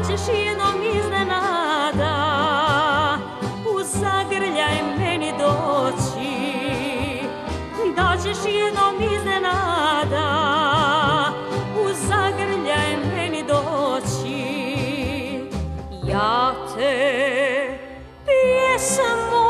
ćeš jednom iznenada u zagrljaj meni doći, da ćeš jednom iznenada u zagrljaj meni doći. Ja te pjesmom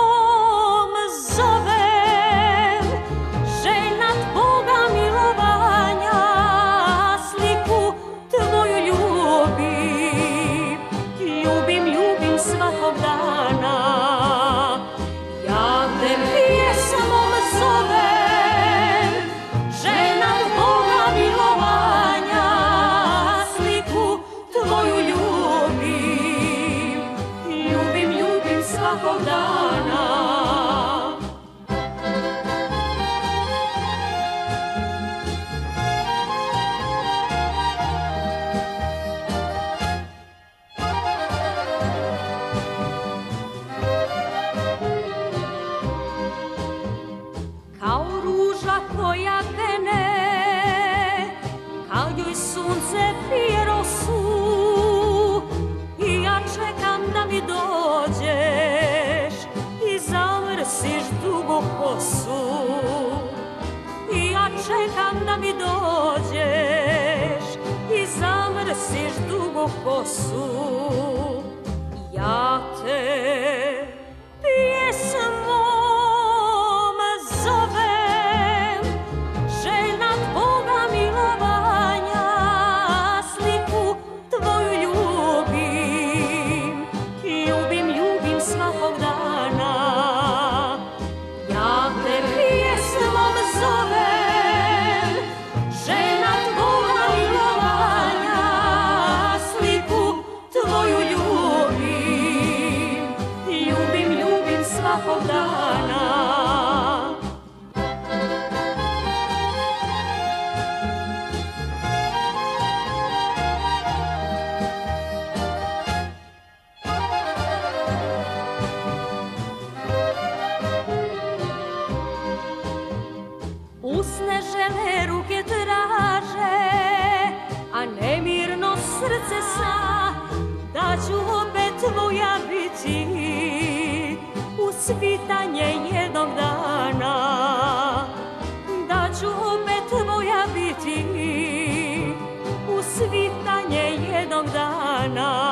zovem, željna tvoga milovanja, sliku tvoju ljubim, ljubim svakog dana. Ja te pjesmom zovem, željna tvoga milovanja, sliku tvoju ljubim svakog dana. Kao ruža koja vene, kad joj sunce pije rosu, i ja čekam da mi dođeš i zamrsiš dugu kosu. I ja čekam da mi dođeš i zamrsiš dugu kosu. Ja te pjesmom zovem, željna tvoga milovanja, sliku tvoju ljubim svakog dana. Ja te pjesmom zovem, željna tvoga milovanja, sliku tvoju ljubim svakog dana. Usne žele, ruke traže, a nemirno srce zna da ću opet tvoja biti u svitanje jednog dana. Da ću opet tvoja biti u svitanje jednog dana.